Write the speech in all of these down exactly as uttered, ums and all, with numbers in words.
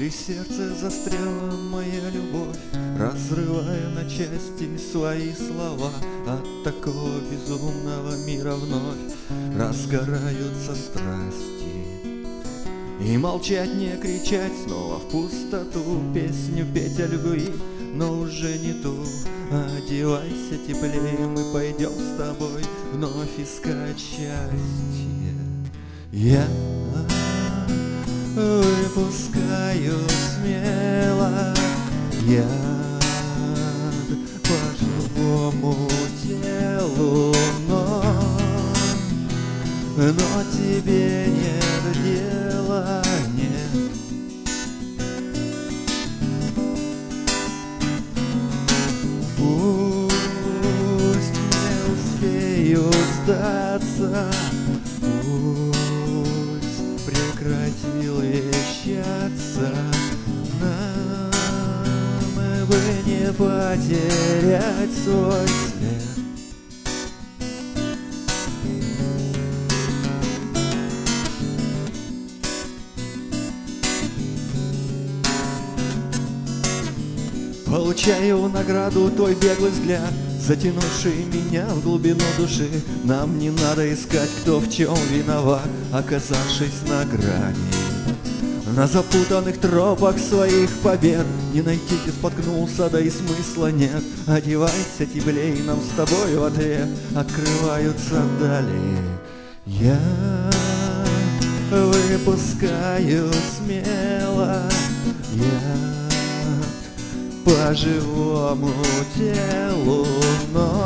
И сердце застряла моя любовь, разрывая на части свои слова. От такого безумного мира вновь разгораются страсти. И молчать, не кричать, снова в пустоту песню петь о любви, но уже не ту. Одевайся теплее, мы пойдем с тобой вновь искать счастье. Я выпускаю смело яд по живому телу, но, но тебе нет дела, нет. Пусть не успею сдаться, прекратил вещаться, нам бы не потерять свой след. Получаю награду твой беглый взгляд, затянувший меня в глубину души. Нам не надо искать, кто в чем виноват, оказавшись на грани. На запутанных тропах своих побед не найти, где споткнулся, да и смысла нет. Одевайся теплей, нам с тобой в ответ открываются дали. Я выпускаю смело яд по живому телу, но,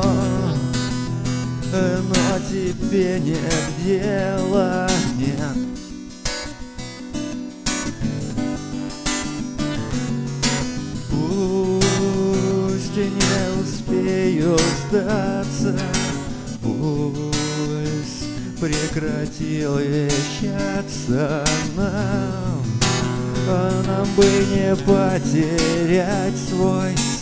но тебе нет дела, нет. Пусть не успею сдаться, пусть прекратил вещаться, нам, нам бы не потерять свой